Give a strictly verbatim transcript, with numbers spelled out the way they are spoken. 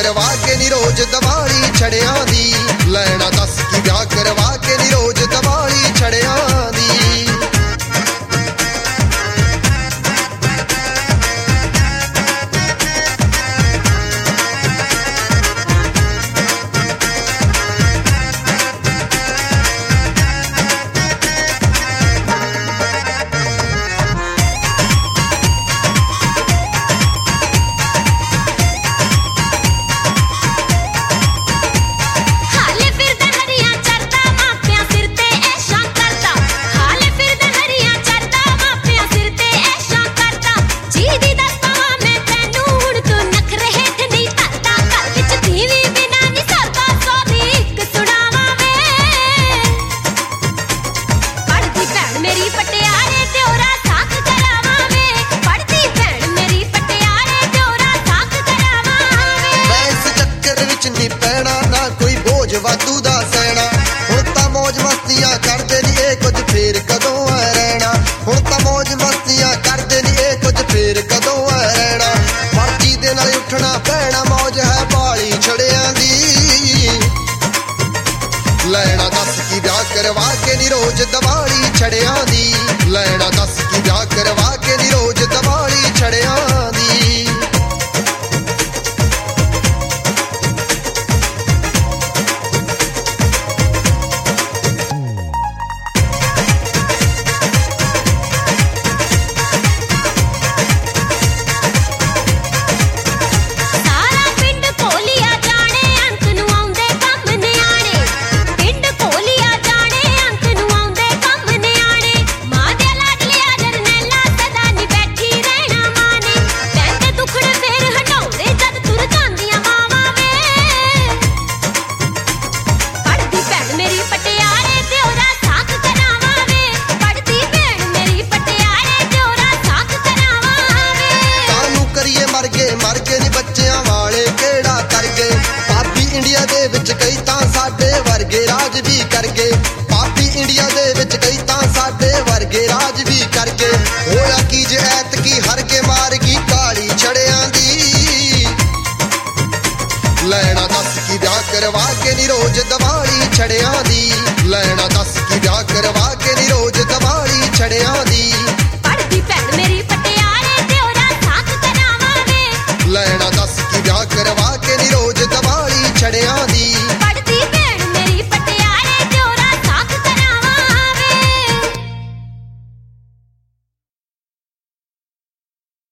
करवा के नी रोज दिवाली छड़ियां दी। लैना दस की ब्याह करवा के नी रोज दिवाली छड़ियां दी। वादू दा सैना हुण तां मौज मस्तियां करदे नी ए कुछ फेर कदों रहना। हुण तां मौज मस्तियां करदे नी ए कुछ फेर कदों रहना। मर्जी दे नाल उठना पैना मौज है बाली छड़ियां दी। लैना दस की ब्याह करवा के नी रोज दिवाली छड़ियां दी। लैना दस की ब्याह करवा के नी रोज दिवाली छड़ियां दी। कई तां साडे वर्गे राज भी कर गए। पापी इंडिया दे विच कई तां साडे वर्गे राज भी कर गए। होया की जे ऐत की हर के मार की काली छड़ियां दी। लैना दस की ब्याह करवा के नी रोज दिवाली छड़ियां दी। लैना दस की ब्याह करवा के नी रोज दिवाली छड़ियां दी।